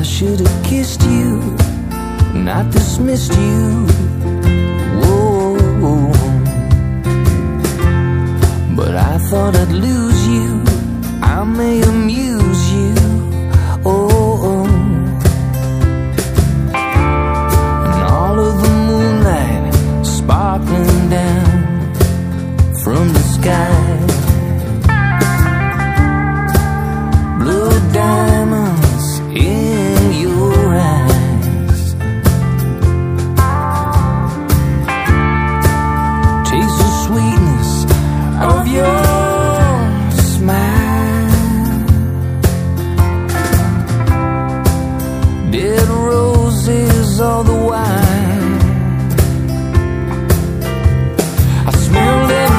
should have kissed you, not dismissed you. Whoa. But I thought I'd lose you, I may amuse you. Oh. And all of the moonlight sparkling down from the sky, blue diamonds in your eyes, taste the sweetness of your smile, dead roses all the while. I smell them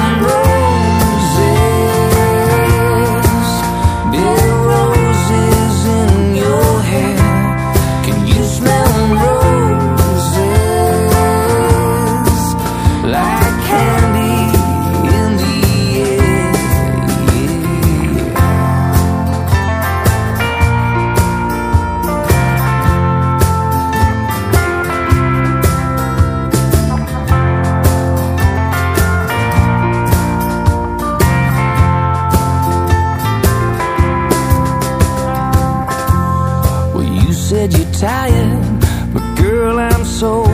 roses, dead roses in your hair. Can you smell roses like candy in the air? Well, you said you're tired, but girl, I'm so